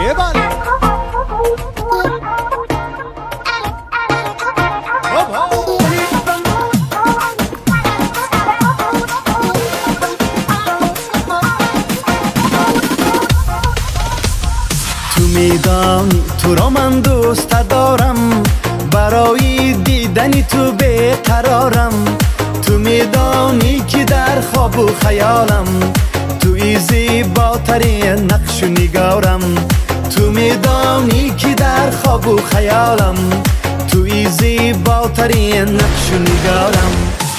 تو میدانی تو را من دوست دارم، برای دیدنی تو بیقرارم. تو میدانی که در خواب و خیالم توی زیباترین نقش و نگارم. تو میدانی که در خواب و خیالم توی زیباترین نقش و نگارم.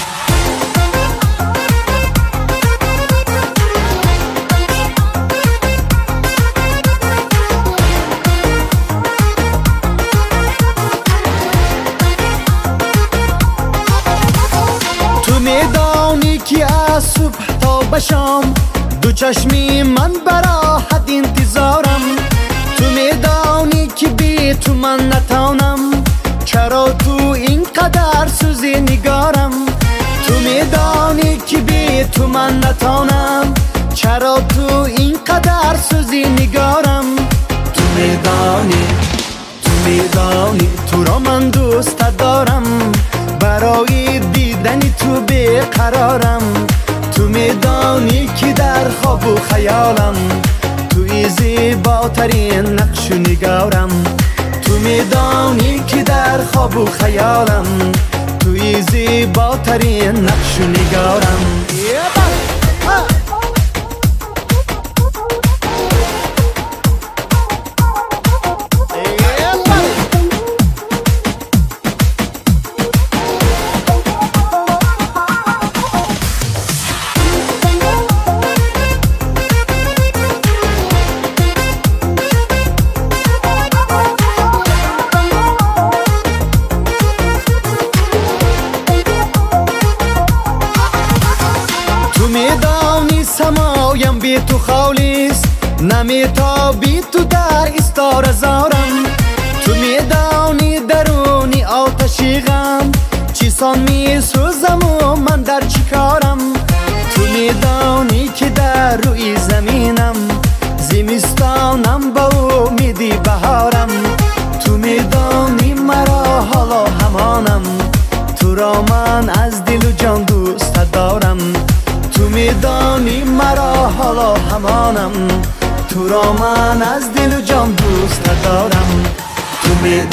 تو میدانی که از صبح تا به شام دو چشمی من براحت انتظارم. تو میدانی که بی تو من نتانم، چرا تو اینقدر سوزی نگارم. تو میدانی که بی تو من نتانم، چرا تو اینقدر سوزی نگارم. تو میدانی تو را من دوست دارم، برای دیدنی تو بیقرارم. تو میدانی که در خواب و خیالم توی زیباترین نقش و نگارم. تو میدانی که در خواب و خیالم توی زیباترین نقش و نگارم. تو میدانی سمایم بی تو خالیست، نمیتابی تو در استارزارم. تو میدانی درونی آتشی غم چیسان میسوزم و من در چیکارم. تو میدانی که در روی زمینم زمستانم با امیدی بهارم. تو میدانی مرا حالا همانم، تو را من از دل و جان دوست دارم. تو میدانی مرا حالا همانم، تو را من از دل و جان دوست دارم. تو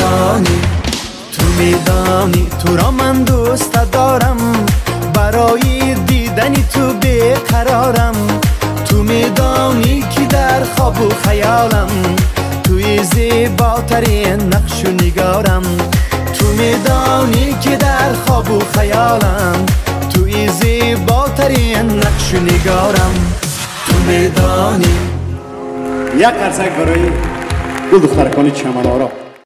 میدانی تو را من دوست دارم، برای دیدنی تو بیقرارم. تو میدانی که در خواب و خیالم توی زیباترین نقش و نگارم. تو میدانی که در خواب و خیالم توی زیباترین نقش و نگارم. تو میدانی. یک قرصک برای گل دخترکان چمن‌آرا.